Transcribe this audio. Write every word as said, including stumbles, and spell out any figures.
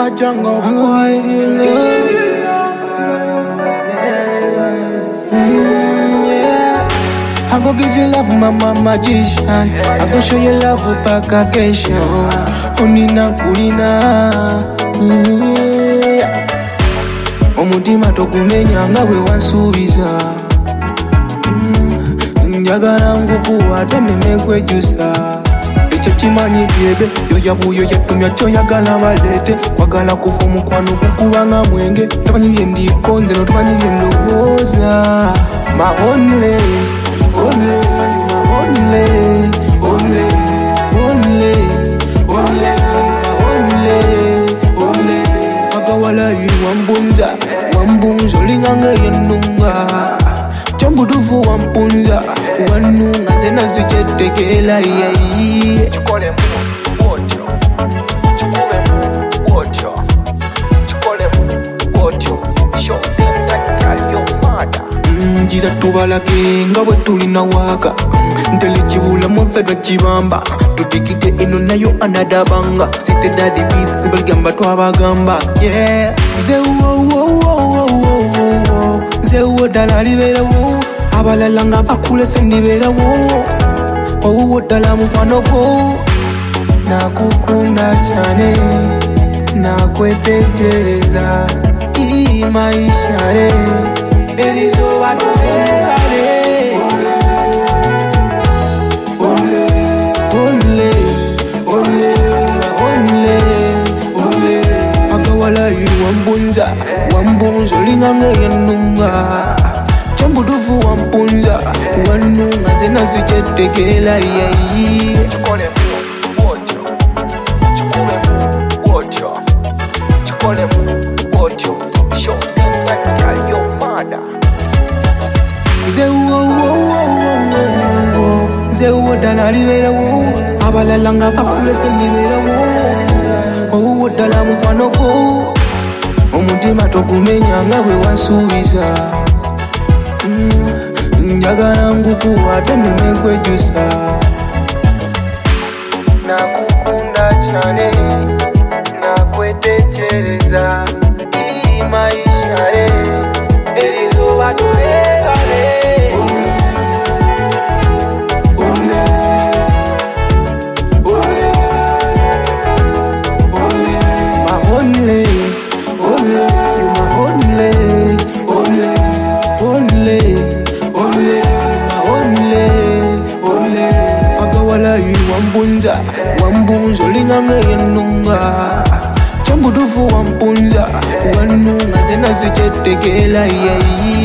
a jungle boy. Mm, yeah. I go give you love, mama magician. I go show you love back vacation. Onina kulina. Yeah. Omutima tokumenya nga bwe wansuubiza. Njagala nkukuwa tenneme kwejusa. Ekyo kimanyi byebe yoya buyo yatumya kyoyagala baleete. Kwagala kufa omukwano gukubanga mwenge. Tamanyi bye ndikonze no tamanyi bye ndowooza. My only, only, only, only, only, only, only, only. Agawala yi wambunza, wambunza olinganga yenunga. Chambudufu wampunza, wanunga tena sichetekela yayi. Chikole mu otyo, chikole mu otyo, chikole mu otyo. Show them that girl you're mad. Njira tubalage nga bwe tulina waka. Ntele kibula mwefe twakibamba. Tutikike eno nayo anadabanga. Site daddy beats sibaligamba twabagamba. Yeah. Nze wo wo wo wo wo wo. Nze wo ddala liberawo. Abalala nga bakulese ndiberawo. Owuwo ddala mukwano gwo. Nakukunda cyane. Nakwetegereza. Ii maisha re. Elizoba tolebale. Only, only, only, only, only. Agawala yi wambunza, wambunza olinganga yenunga. Chambudufu wampunza, wanunga tena sichetekela yayi. Chikole mu otyo, chikole mu otyo, chikole mu otyo. Show them that girl you're mad. Nze wo wo wo wo wo. Nze wo ddala liberawo. Abalala nga bakulese ndiberawo. Owuwo ddala mukwano gwo. Omutima togumenya nga bwe wansuubiza. Njagala nkukuwa tenneme kwejusa. Nakukunda cyane. Nakwetegereza. Ii maisha re. Elizoba tolebale. Wambunza, wambunza olinganga yenunga. Chambudufu wampunza, wanunga tena sichetekela yayi.